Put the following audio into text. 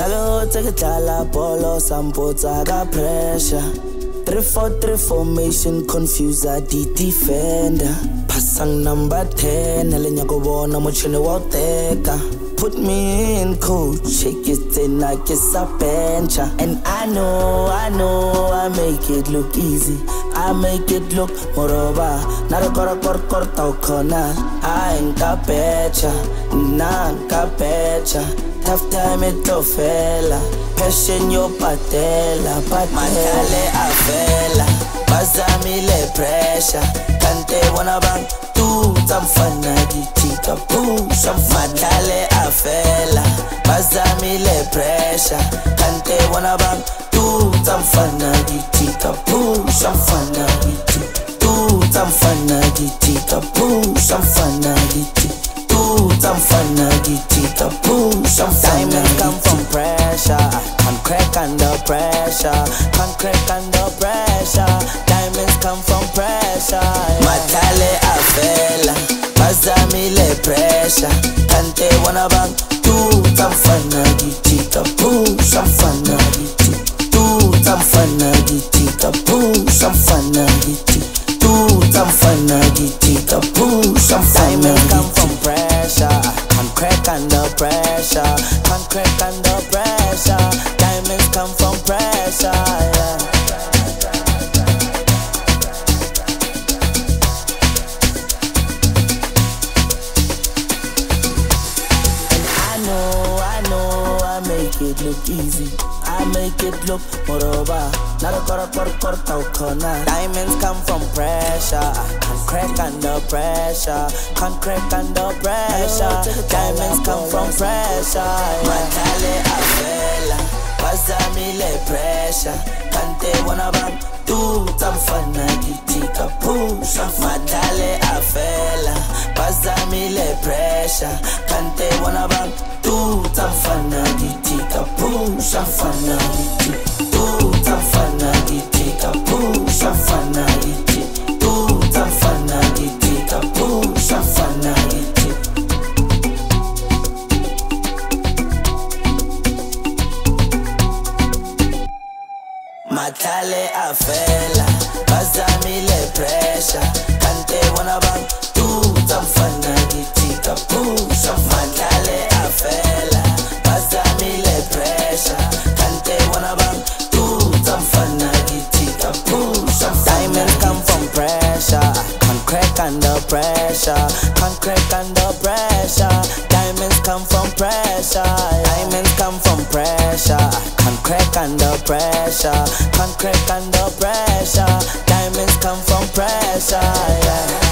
Nagahotse ke tlala bolo sampotsa ka pressure 3-4-3 formation confuser the defender Pasang number 10 Nelenyako bona mochene wa teka Put me in coach Shake it in like it's a bench And I know I make it look easy I make it look moroba Nara kor tau kona I ain't got betcha Nah got betcha Tough time it to fella Passion yo patela Matale a fella Bazami le pressure Kante wana bang Tu tamfana gitika push Matale a fella Bazami le pressure Kante wana bang Tu tamfana gitika push Amfana gitika Tu tamfana gitika push Amfana gitika Tamfana gitika push Diamonds come from pressure Can't crack under pressure Can't crack under pressure Diamonds come from pressure Matale a fella Bazami le pressure Kante wana bang Tu tamfana gitika push Amfana gitika Tu tamfana gitika push Amfana gitika Tu tamfana gitika push Diamonds come from pressure Can't crack under pressure Can't crack under pressure Diamonds come from pressure yeah. And I know I make it look easy I make it look moroba Nara kor tau kona Diamonds come from pressure Can't crack under pressure Can't crack under pressure Diamonds come from pressure Matale a fella Bazami le pressure Kante wana bang Tu tamfana gitika push Matale a fella Bazami le pressure Kante wana bang Tu tamfana gitika push Amfana gitika Tu tamfana gitika push Amfana gitika Tu tamfana gitika push Amfana gitika Matale a fella Bazami le pressure Kante wana bang Tu tamfana gitika push Matale a fella Bazami le pressure Kante wana bang Tu tamfana gitika push Diamonds come from pressure Can't crack under pressure Can't crack under pressure Diamonds come from pressure Diamonds come from pressure Can't crack under pressure Can't crack under pressure Diamonds come from pressure yeah.